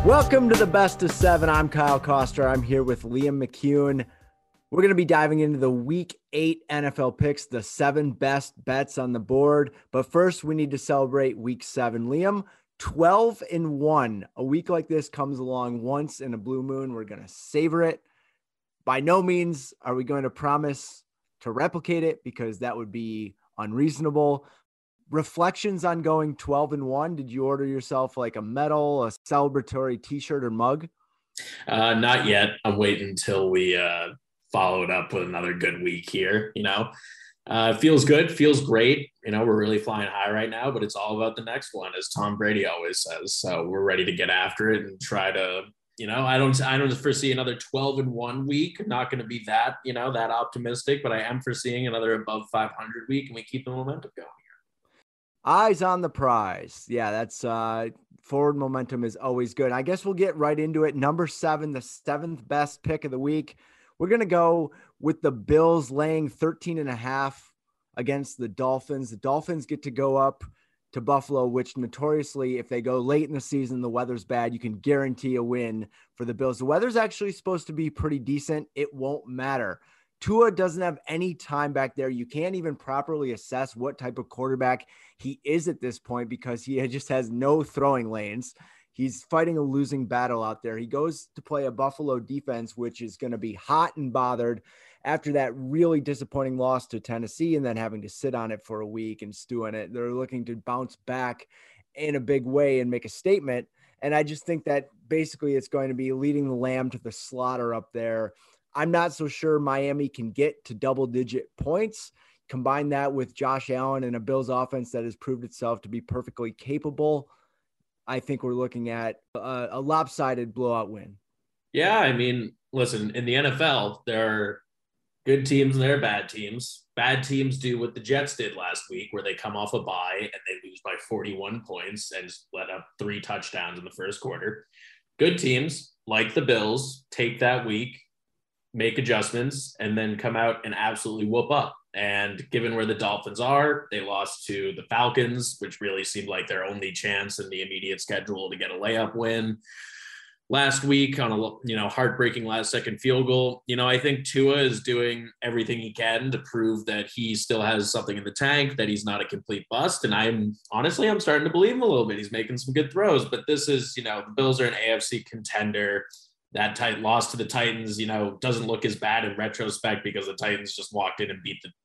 Welcome to the Best of Seven. I'm Kyle Koster. I'm here with Liam McCune. We're going to be diving into the Week 8 NFL picks, the 7 best bets on the board. But first, we need to celebrate Week 7. Liam, 12-1. A week like this comes along once in a blue moon. We're going to savor it. By no means are we going to promise to replicate it because that would be unreasonable. Reflections on going 12-1. Did you order yourself like a medal, a celebratory t-shirt or mug? Not yet. I'm waiting until we follow it up with another good week here. It feels good, feels great. We're really flying high right now, but it's all about the next one, as Tom Brady always says. So we're ready to get after it and try to, I don't foresee another 12-1 week. Not going to be that, that optimistic, but I am foreseeing another above 500 week, and we keep the momentum going. Eyes on the prize. Yeah, that's forward momentum is always good. I guess we'll get right into it. Number 7, the 7th best pick of the week. We're going to go with the Bills laying 13.5 against the Dolphins. The Dolphins get to go up to Buffalo, which notoriously, if they go late in the season, the weather's bad, you can guarantee a win for the Bills. The weather's actually supposed to be pretty decent. It won't matter. Tua doesn't have any time back there. You can't even properly assess what type of quarterback he is at this point because he just has no throwing lanes. He's fighting a losing battle out there. He goes to play a Buffalo defense, which is going to be hot and bothered after that really disappointing loss to Tennessee and then having to sit on it for a week and stew on it. They're looking to bounce back in a big way and make a statement. And I just think that basically it's going to be leading the lamb to the slaughter up there. I'm not so sure Miami can get to double-digit points. Combine that with Josh Allen and a Bills offense that has proved itself to be perfectly capable. I think we're looking at a lopsided blowout win. Yeah, listen, in the NFL, there are good teams and there are bad teams. Bad teams do what the Jets did last week, where they come off a bye and they lose by 41 points and just let up 3 touchdowns in the first quarter. Good teams, like the Bills, take that week, make adjustments, and then come out and absolutely whoop up. And given where the Dolphins are, they lost to the Falcons, which really seemed like their only chance in the immediate schedule to get a layup win last week on a heartbreaking last second field goal. I think Tua is doing everything he can to prove that he still has something in the tank, that he's not a complete bust. And I'm starting to believe him a little bit. He's making some good throws, but this is, the Bills are an AFC contender. That tight loss to the Titans, doesn't look as bad in retrospect because the Titans just walked in and beat the,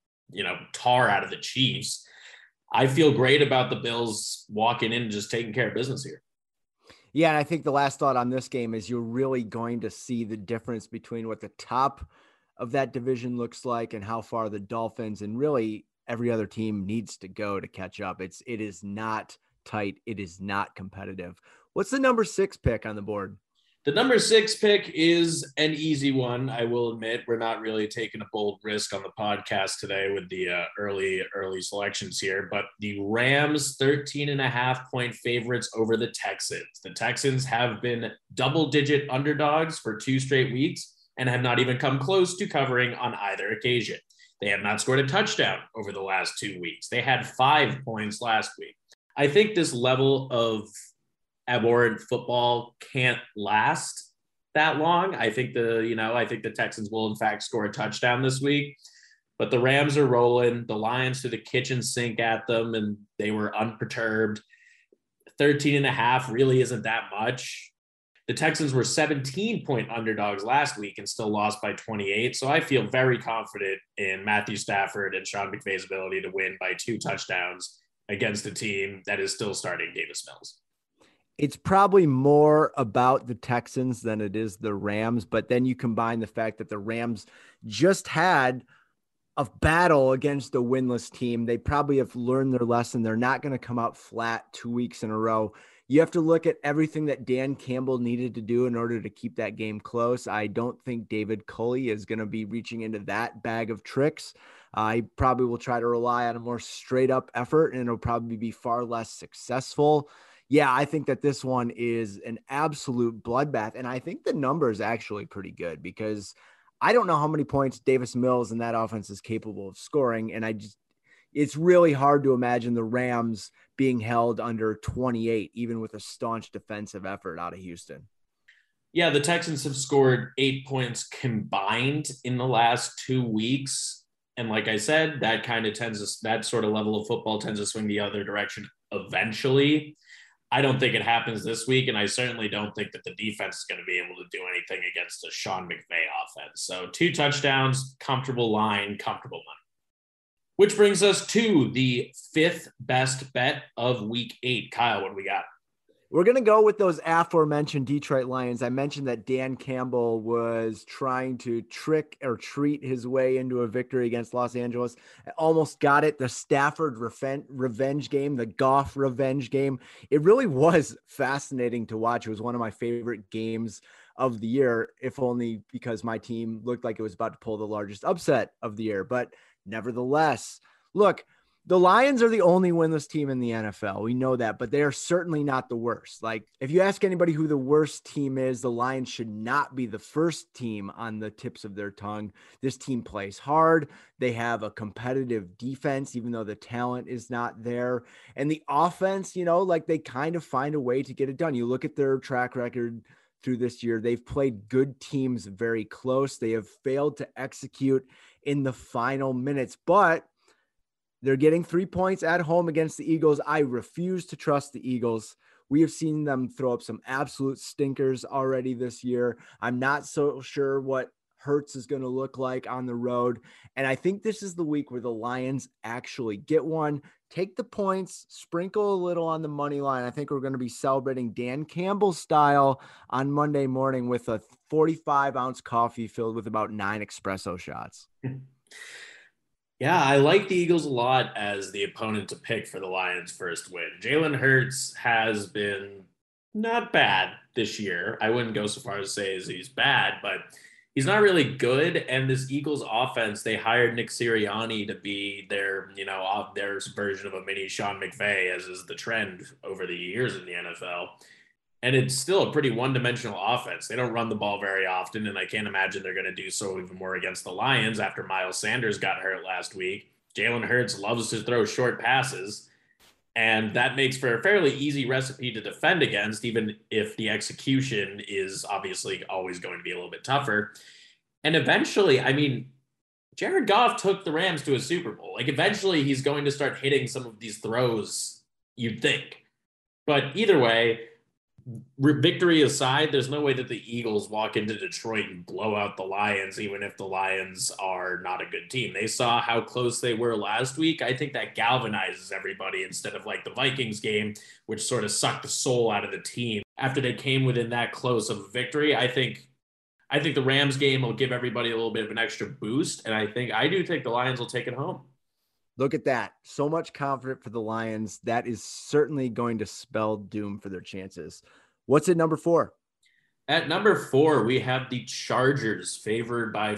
tar out of the Chiefs. I feel great about the Bills walking in and just taking care of business here. Yeah, and I think the last thought on this game is you're really going to see the difference between what the top of that division looks like and how far the Dolphins and really every other team needs to go to catch up. It is not tight. It is not competitive. What's the number 6 pick on the board? The number 6 pick is an easy one. I will admit we're not really taking a bold risk on the podcast today with the early selections here, but the Rams 13.5 point favorites over the Texans. The Texans have been double-digit underdogs for 2 straight weeks and have not even come close to covering on either occasion. They have not scored a touchdown over the last 2 weeks. They had 5 points last week. I think this level of abhorrent football can't last that long. I think the Texans will in fact score a touchdown this week, but the Rams are rolling. The Lions threw the kitchen sink at them and they were unperturbed. 13.5 really isn't that much. The Texans were 17-point underdogs last week and still lost by 28. So I feel very confident in Matthew Stafford and Sean McVay's ability to win by 2 touchdowns against a team that is still starting Davis Mills. It's probably more about the Texans than it is the Rams, but then you combine the fact that the Rams just had a battle against a winless team. They probably have learned their lesson. They're not going to come out flat 2 weeks in a row. You have to look at everything that Dan Campbell needed to do in order to keep that game close. I don't think David Culley is going to be reaching into that bag of tricks. He probably will try to rely on a more straight up effort, and it'll probably be far less successful. Yeah, I think that this one is an absolute bloodbath. And I think the number is actually pretty good because I don't know how many points Davis Mills and that offense is capable of scoring. And it's really hard to imagine the Rams being held under 28, even with a staunch defensive effort out of Houston. Yeah, the Texans have scored 8 points combined in the last 2 weeks. And like I said, that sort of level of football tends to swing the other direction eventually. I don't think it happens this week, and I certainly don't think that the defense is going to be able to do anything against a Sean McVay offense. So 2 touchdowns, comfortable line, comfortable money. Which brings us to the fifth best bet of week 8. Kyle, what do we got? We're going to go with those aforementioned Detroit Lions. I mentioned that Dan Campbell was trying to trick or treat his way into a victory against Los Angeles. I almost got it. The Stafford revenge game, the Goff revenge game. It really was fascinating to watch. It was one of my favorite games of the year, if only because my team looked like it was about to pull the largest upset of the year. But nevertheless, look, the Lions are the only winless team in the NFL. We know that, but they are certainly not the worst. Like, if you ask anybody who the worst team is, the Lions should not be the first team on the tips of their tongue. This team plays hard. They have a competitive defense, even though the talent is not there. And the offense, like they kind of find a way to get it done. You look at their track record through this year. They've played good teams very close. They have failed to execute in the final minutes, but they're getting 3 points at home against the Eagles. I refuse to trust the Eagles. We have seen them throw up some absolute stinkers already this year. I'm not so sure what Hurts is going to look like on the road. And I think this is the week where the Lions actually get one, take the points, sprinkle a little on the money line. I think we're going to be celebrating Dan Campbell style on Monday morning with a 45-ounce coffee filled with about 9 espresso shots. Yeah, I like the Eagles a lot as the opponent to pick for the Lions' first win. Jalen Hurts has been not bad this year. I wouldn't go so far as to say he's bad, but he's not really good. And this Eagles offense, they hired Nick Sirianni to be their version of a mini Sean McVay, as is the trend over the years in the NFL. And it's still a pretty one-dimensional offense. They don't run the ball very often, and I can't imagine they're going to do so even more against the Lions after Miles Sanders got hurt last week. Jalen Hurts loves to throw short passes, and that makes for a fairly easy recipe to defend against, even if the execution is obviously always going to be a little bit tougher. And eventually, Jared Goff took the Rams to a Super Bowl. Like, eventually he's going to start hitting some of these throws, you'd think. But either way, victory aside, there's no way that the Eagles walk into Detroit and blow out the Lions, even if the Lions are not a good team. They saw how close they were last week. I think that galvanizes everybody instead of like the Vikings game, which sort of sucked the soul out of the team after they came within that close of victory. I think the Rams game will give everybody a little bit of an extra boost, and I do think the Lions will take it home. Look at that. So much confidence for the Lions. That is certainly going to spell doom for their chances. What's at number 4? At number 4, we have the Chargers favored by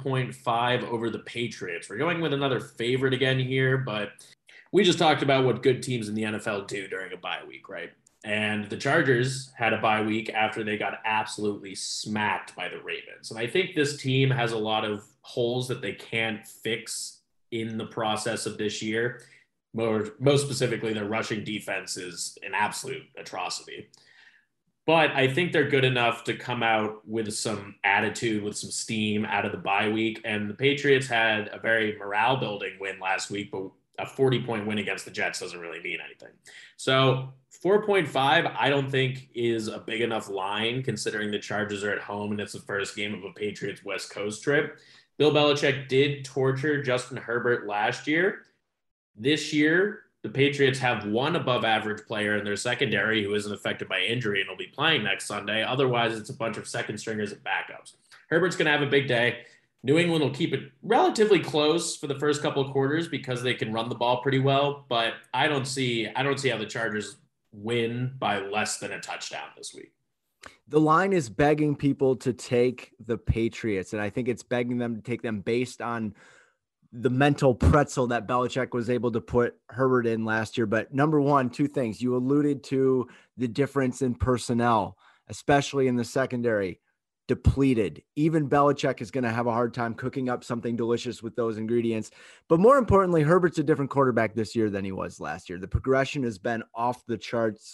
4.5 over the Patriots. We're going with another favorite again here, but we just talked about what good teams in the NFL do during a bye week, right? And the Chargers had a bye week after they got absolutely smacked by the Ravens. And I think this team has a lot of holes that they can't fix in the process of this year. Most specifically, their rushing defense is an absolute atrocity. But I think they're good enough to come out with some attitude, with some steam out of the bye week. And the Patriots had a very morale-building win last week, but a 40-point win against the Jets doesn't really mean anything. So 4.5, I don't think is a big enough line considering the Chargers are at home and it's the first game of a Patriots West Coast trip. Bill Belichick did torture Justin Herbert last year. This year, the Patriots have one above-average player in their secondary who isn't affected by injury and will be playing next Sunday. Otherwise, it's a bunch of second stringers and backups. Herbert's going to have a big day. New England will keep it relatively close for the first couple of quarters because they can run the ball pretty well. But I don't see how the Chargers win by less than a touchdown this week. The line is begging people to take the Patriots, and I think it's begging them to take them based on the mental pretzel that Belichick was able to put Herbert in last year. But number one, 2 things. You alluded to the difference in personnel, especially in the secondary, depleted. Even Belichick is going to have a hard time cooking up something delicious with those ingredients. But more importantly, Herbert's a different quarterback this year than he was last year. The progression has been off the charts.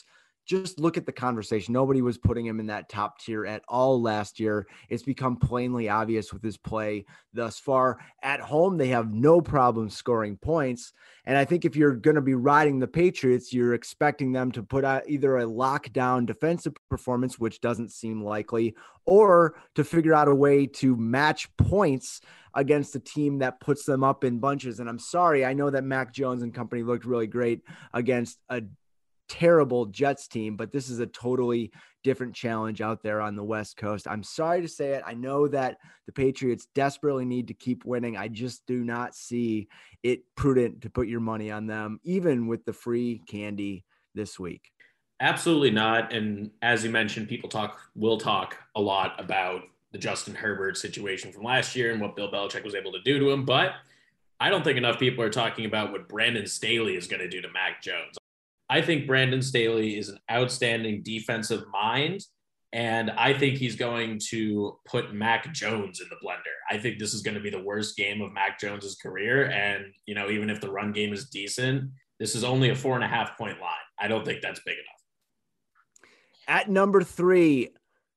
just look at the conversation. Nobody was putting him in that top tier at all last year. It's become plainly obvious with his play thus far. At home, they have no problem scoring points. And I think if you're going to be riding the Patriots, you're expecting them to put out either a lockdown defensive performance, which doesn't seem likely, or to figure out a way to match points against a team that puts them up in bunches. And I'm sorry, I know that Mac Jones and company looked really great against a terrible Jets team, but this is a totally different challenge out there on the West Coast. I'm sorry to say it. I know that the Patriots desperately need to keep winning. I just do not see it prudent to put your money on them, even with the free candy this week. Absolutely not. And as you mentioned, people will talk a lot about the Justin Herbert situation from last year and what Bill Belichick was able to do to him. But I don't think enough people are talking about what Brandon Staley is going to do to Mac Jones. I think Brandon Staley is an outstanding defensive mind, and I think he's going to put Mac Jones in the blender. I think this is going to be the worst game of Mac Jones's career. And, even if the run game is decent, this is only a 4.5 point line. I don't think that's big enough. At number 3,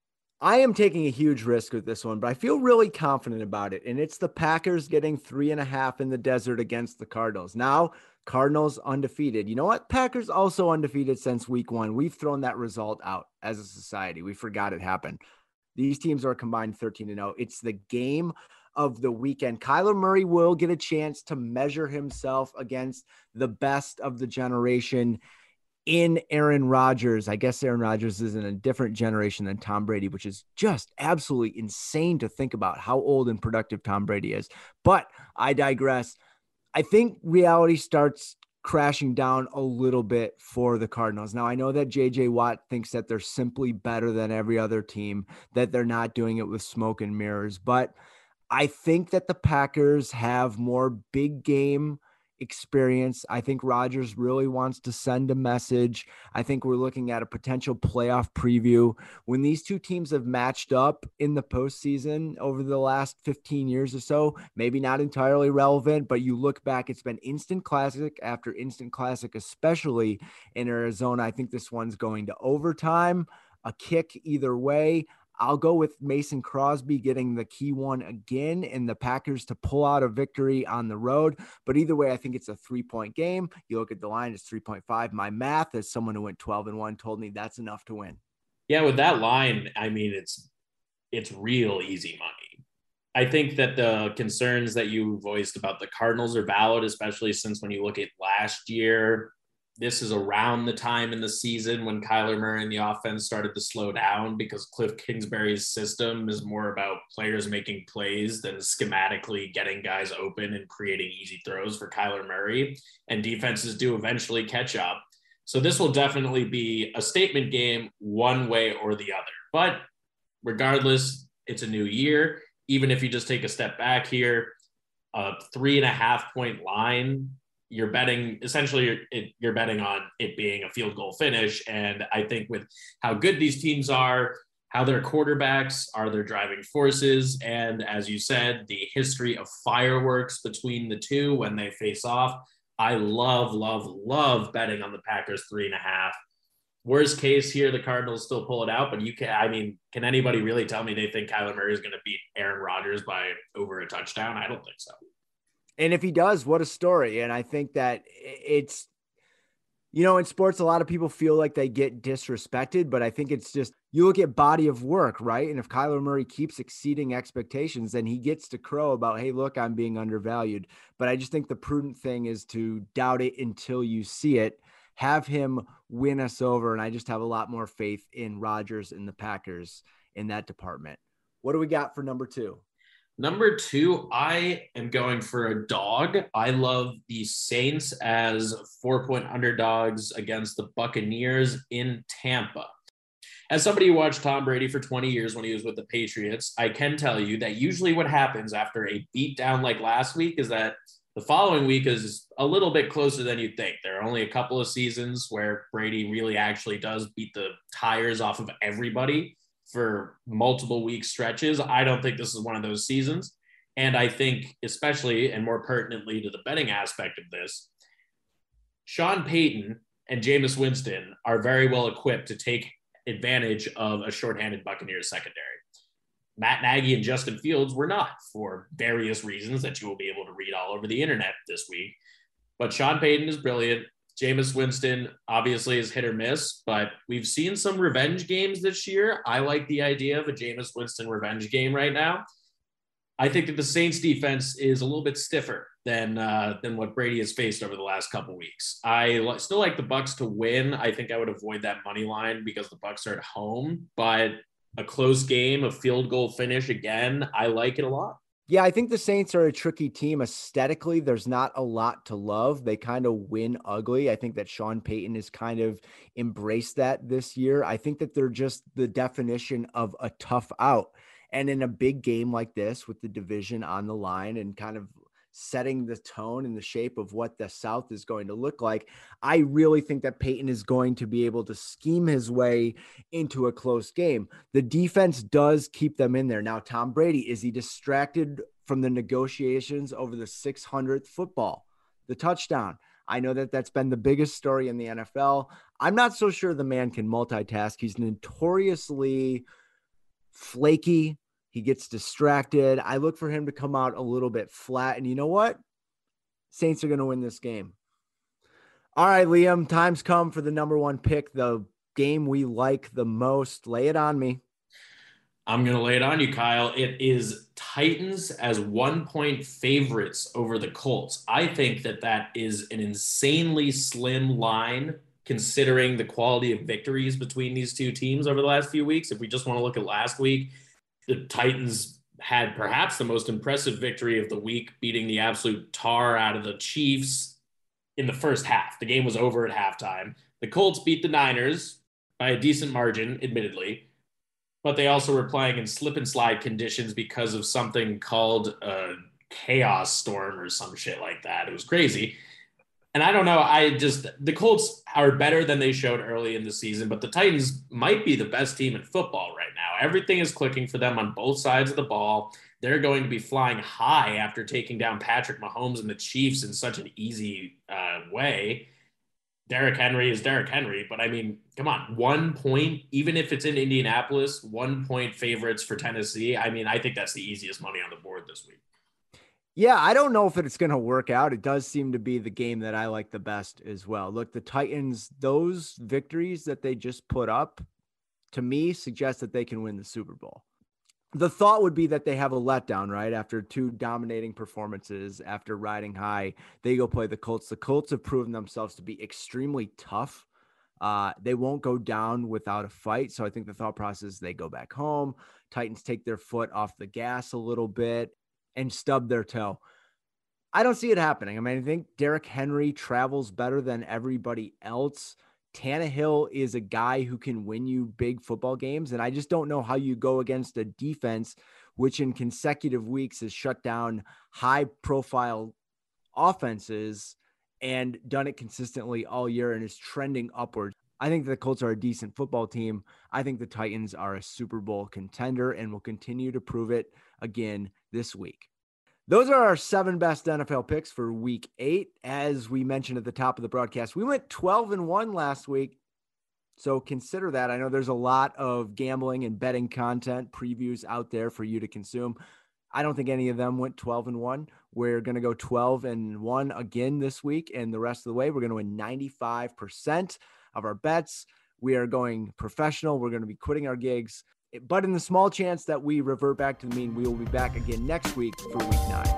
I am taking a huge risk with this one, but I feel really confident about it. And it's the Packers getting 3.5 in the desert against the Cardinals. Now, Cardinals undefeated. You know what? Packers also undefeated since week 1. We've thrown that result out as a society. We forgot it happened. These teams are combined 13-0. It's the game of the weekend. Kyler Murray will get a chance to measure himself against the best of the generation in Aaron Rodgers. I guess Aaron Rodgers is in a different generation than Tom Brady, which is just absolutely insane to think about how old and productive Tom Brady is. But I digress. I think reality starts crashing down a little bit for the Cardinals. Now, I know that JJ Watt thinks that they're simply better than every other team, that they're not doing it with smoke and mirrors, but I think that the Packers have more big game experience. I think Rodgers really wants to send a message. I think we're looking at a potential playoff preview. When these two teams have matched up in the postseason over the last 15 years or so, maybe not entirely relevant, but you look back, it's been instant classic after instant classic, especially in Arizona. I think this one's going to overtime, a kick either way. I'll go with Mason Crosby getting the key one again and the Packers to pull out a victory on the road. But either way, I think it's a 3-point game. You look at the line, it's 3.5. My math, as someone who went 12-1, told me that's enough to win. Yeah, with that line, I mean, it's real easy money. I think that the concerns that you voiced about the Cardinals are valid, especially since when you look at last year, this is around the time in the season when Kyler Murray and the offense started to slow down because Cliff Kingsbury's system is more about players making plays than schematically getting guys open and creating easy throws for Kyler Murray. And defenses do eventually catch up. So this will definitely be a statement game one way or the other. But regardless, it's a new year. Even if you just take a step back here, a 3.5 point line, you're betting you're betting on it being a field goal finish. And I think with how good these teams are, how their quarterbacks are their driving forces, and as you said, the history of fireworks between the two when they face off, I love betting on the Packers 3.5. Worst case here, the Cardinals still pull it out, but can anybody really tell me they think Kyler Murray is going to beat Aaron Rodgers by over a touchdown? I don't think so. And if he does, what a story. And I think that it's, in sports, a lot of people feel like they get disrespected, but I think it's just, you look at body of work, right? And if Kyler Murray keeps exceeding expectations, then he gets to crow about, hey, look, I'm being undervalued. But I just think the prudent thing is to doubt it until you see it, have him win us over. And I just have a lot more faith in Rodgers and the Packers in that department. What do we got for number 2? Number 2, I am going for a dog. I love the Saints as 4-point underdogs against the Buccaneers in Tampa. As somebody who watched Tom Brady for 20 years when he was with the Patriots, I can tell you that usually what happens after a beatdown like last week is that the following week is a little bit closer than you'd think. There are only a couple of seasons where Brady really actually does beat the tires off of everybody for multiple week stretches. I don't think this is one of those seasons. And I think, especially and more pertinently to the betting aspect of this, Sean Payton and Jameis Winston are very well equipped to take advantage of a shorthanded Buccaneers secondary. Matt Nagy and Justin Fields were not, for various reasons that you will be able to read all over the internet this week. But Sean Payton is brilliant. Jameis Winston obviously is hit or miss, but we've seen some revenge games this year. I like the idea of a Jameis Winston revenge game right now. I think that the Saints defense is a little bit stiffer than what Brady has faced over the last couple of weeks. I still like the Bucs to win. I think I would avoid that money line because the Bucs are at home, but a close game, a field goal finish again, I like it a lot. Yeah, I think the Saints are a tricky team. Aesthetically, there's not a lot to love. They kind of win ugly. I think that Sean Payton has kind of embraced that this year. I think that they're just the definition of a tough out. And in a big game like this with the division on the line and kind of setting the tone and the shape of what the South is going to look like, I really think that Payton is going to be able to scheme his way into a close game. The defense does keep them in there. Now, Tom Brady, is he distracted from the negotiations over the 600th football, the touchdown? I know that that's been the biggest story in the NFL. I'm not so sure the man can multitask. He's notoriously flaky. He gets distracted. I look for him to come out a little bit flat. And you know what? Saints are going to win this game. All right, Liam, time's come for the number one pick, the game we like the most. Lay it on me. I'm going to lay it on you, Kyle. It is Titans as 1-point favorites over the Colts. I think that is an insanely slim line considering the quality of victories between these two teams over the last few weeks. If we just want to look at last week, the Titans had perhaps the most impressive victory of the week, beating the absolute tar out of the Chiefs in the first half. The game was over at halftime. The Colts beat the Niners by a decent margin, admittedly, but they also were playing in slip and slide conditions because of something called a chaos storm or some shit like that. It was crazy. And I don't know. The Colts are better than they showed early in the season, but the Titans might be the best team in football right now. Everything is clicking for them on both sides of the ball. They're going to be flying high after taking down Patrick Mahomes and the Chiefs in such an easy way. Derrick Henry is Derrick Henry, but I mean, come on, 1 point, even if it's in Indianapolis, 1 point favorites for Tennessee. I mean, I think that's the easiest money on the board this week. Yeah, I don't know if it's going to work out. It does seem to be the game that I like the best as well. Look, the Titans, those victories that they just put up, to me, suggest that they can win the Super Bowl. The thought would be that they have a letdown, right? After two dominating performances, after riding high, they go play the Colts. The Colts have proven themselves to be extremely tough. They won't go down without a fight. So I think the thought process is they go back home. Titans take their foot off the gas a little bit and stub their toe. I don't see it happening. I mean, I think Derrick Henry travels better than everybody else. Tannehill is a guy who can win you big football games. And I just don't know how you go against a defense, which in consecutive weeks has shut down high profile offenses and done it consistently all year and is trending upwards. I think the Colts are a decent football team. I think the Titans are a Super Bowl contender and will continue to prove it again this week. Those are our 7 best NFL picks for week 8. As we mentioned at the top of the broadcast, we went 12-1 last week. So consider that. I know there's a lot of gambling and betting content previews out there for you to consume. I don't think any of them went 12-1. We're going to go 12-1 again this week. And the rest of the way, we're going to win 95% of our bets. We are going professional. We're going to be quitting our gigs. But in the small chance that we revert back to the mean, we will be back again next week for week 9.